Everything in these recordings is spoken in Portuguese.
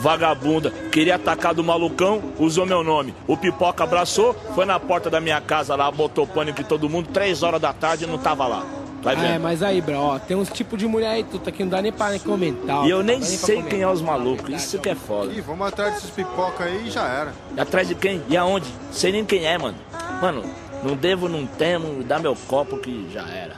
vagabunda. Queria atacar do malucão, usou meu nome. O Pipoca abraçou, foi na porta da minha casa lá, botou pânico em todo mundo, 3 horas da tarde e não tava lá. Vai vendo? É, mas aí, bro, ó, tem uns tipos de mulher aí, tudo que não dá nem pra comentar. E eu nem sei quem é os malucos, isso que é foda. Ih, vamos atrás desses pipoca aí e já era. E atrás de quem? E aonde? Sei nem quem é, mano. Mano, não devo, não temo, dá meu copo que já era.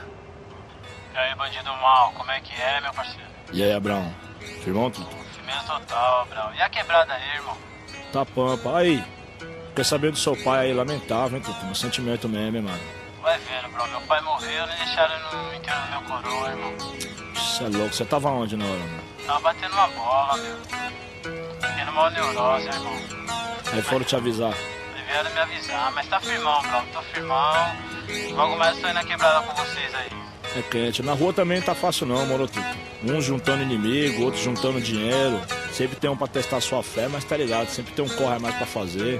E aí, bandido mal, como é que é, meu parceiro? E aí, Abraão? Firmão, tudo? Firmeza total, Abraão. E a quebrada aí, irmão? Tá pampa. Aí, quer saber do seu pai aí, lamentável, hein, Tutu? Um sentimento mesmo, hein, mano. Vai vendo, bro. Meu pai morreu, nem deixaram no enterro do meu coroa, irmão. Você é louco. Você tava onde na hora, mano? Tava batendo uma bola, meu. Fiquei numa neurose, irmão. Aí foram te avisar. Vieram me avisar, mas tá firmão, bro. Tô firmão. Logo mais eu tô indo na quebrada com vocês aí. É quente. Na rua também não tá fácil não, moro, Tutu. Uns juntando inimigo, outros juntando dinheiro. Sempre tem um pra testar sua fé, mas tá ligado. Sempre tem um corre a mais pra fazer.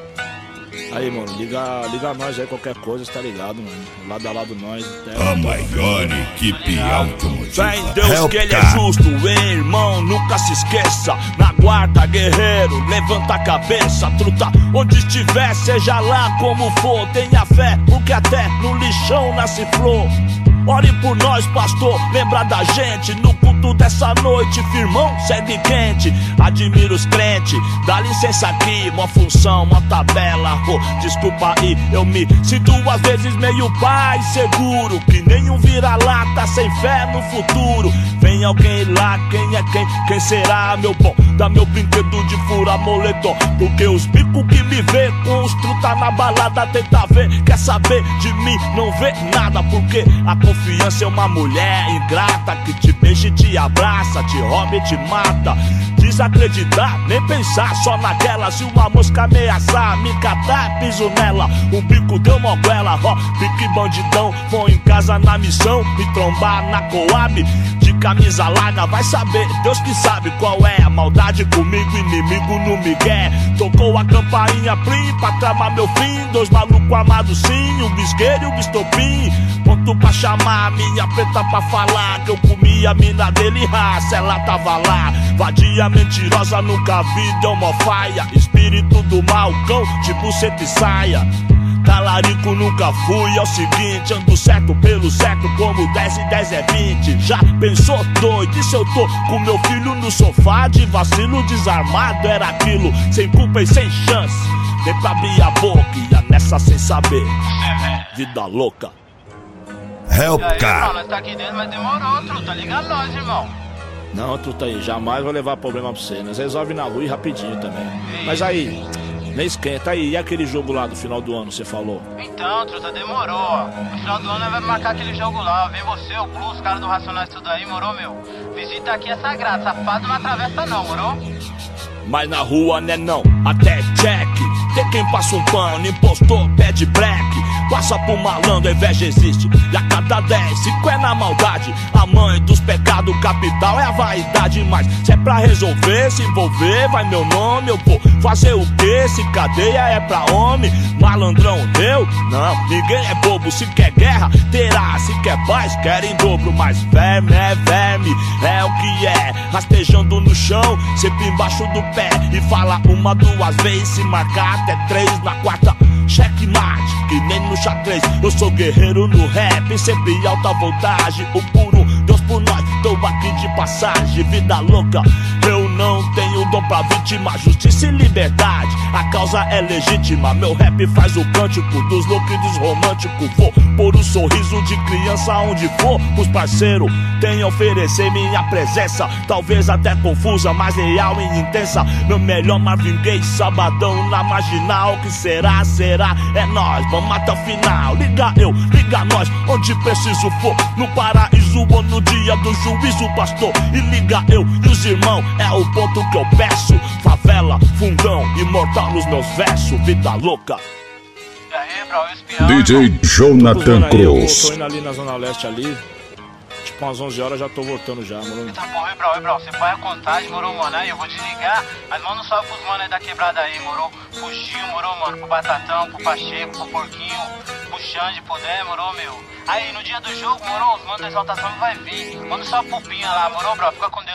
Aí, mano, liga nós aí, qualquer coisa, tá ligado, mano? Lado a lado nós. A maior equipe automotiva. Fé em Deus que ele é justo, hein, irmão, nunca se esqueça. Na guarda, guerreiro, levanta a cabeça, truta. Onde estiver, seja lá como for, tenha fé, porque até no lixão nasce flor. Ore por nós, pastor, lembra da gente. No culto dessa noite, firmão, segue quente. Admiro os crentes, dá licença aqui. Uma função, uma tabela, desculpa aí. Eu me sinto às vezes meio pai seguro, que nenhum vira-lata sem fé no futuro. Vem alguém lá, quem é quem? Quem será, meu bom? Dá meu brinquedo de fura moletom. Porque os bicos que me vê com os truta na balada tenta ver, quer saber de mim, não vê nada. Porque a confiança é uma mulher ingrata que te beija e te abraça, te rouba e te mata. Desacreditar, nem pensar só naquela. Se uma mosca ameaçar, me catar, piso nela. Um bico deu moguela, ó, pique bandidão. Vou em casa na missão, me trombar na Coab. De camisa larga, vai saber, Deus que sabe qual é a maldade comigo, inimigo no migué. Tocou a campainha plim pra tramar meu fim. 2 malucos armados sim, um bisgueiro e um bistopim. Ponto pra chamar a minha preta pra falar que eu comi a mina dele, raça, ela tava lá. Vadia mentirosa, nunca vi de homofaia. Espírito do mal, cão de buceta e saia. Talarico nunca fui, é o seguinte, ando certo pelo certo, como 10 e 10 é 20. Já pensou doido, e se eu tô com meu filho no sofá de vacilo desarmado? Era aquilo, sem culpa e sem chance, nem pra abrir a boca, ia nessa sem saber. Vida louca. Hellcat. Nós tá aqui dentro, mas demorou, truta. Liga nós, irmão. Não, truta aí, jamais vou levar problema pra você. Nós resolve na rua e rapidinho também. Mas aí, nem esquenta aí. E aquele jogo lá do final do ano, você falou? Então, truta, demorou, ó. No final do ano nós vamos marcar aquele jogo lá. Vem você, o Plus, os caras do Racionais, tudo aí, morou, meu? Visita aqui é sagrado, safado não atravessa não, morou? Mas na rua, né não, até check. Tem quem passa um pano, impostor, pede black. Passa pro malandro, a inveja existe. E a cada 10, 5 é na maldade. A mãe dos pecados capital é a vaidade. Mas se é pra resolver, se envolver, vai meu nome. Eu vou fazer o quê? Se cadeia é pra homem. Malandrão, eu? Não, ninguém é bobo. Se quer guerra, terá. Se quer paz, quer em dobro. Mas verme, é o que é. Rastejando no chão, sempre embaixo do pé. E fala 1, 2 vezes, se marcar até 3. Na quarta, checkmate, que nem no xadrez. Eu sou guerreiro no rap, sempre alta voltagem. O puro Deus por nós, tô aqui de passagem. Vida louca, eu não tenho dom pra vítima. Justiça e liberdade, a causa é legítima. Meu rap faz o cântico dos loucos e dos românticos. Vou pôr um sorriso de criança onde for. Os parceiros têm a oferecer minha presença. Talvez até confusa, mas real e intensa. Meu melhor Marvin Gaye, sabadão na marginal. Que será, será, é nós, vamos até o final. Liga eu, liga nós, onde preciso for. No paraíso ou no dia do juízo, pastor. E liga eu e os irmãos, é o ponto que eu peço. Favela, fundão, imortal nos meus versos. Vida louca. E aí, bro, espião, DJ Jonathan Cruz. Eu tô indo ali na Zona Leste ali. Tipo umas 11 horas já tô voltando já, mano. Tá bom, bro, você põe a contagem, morou, mano? Aí eu vou desligar, mas manda um salve pros mano aí da quebrada aí, morou? Pro Gil, morou, mano? Pro Batatão, pro Pacheco, pro Porquinho, pro Xande, puder, morou, meu? Aí no dia do jogo, morou, os manos da exaltação vai vir. Manda só pro Pinha lá, morou, bro? Fica com Deus.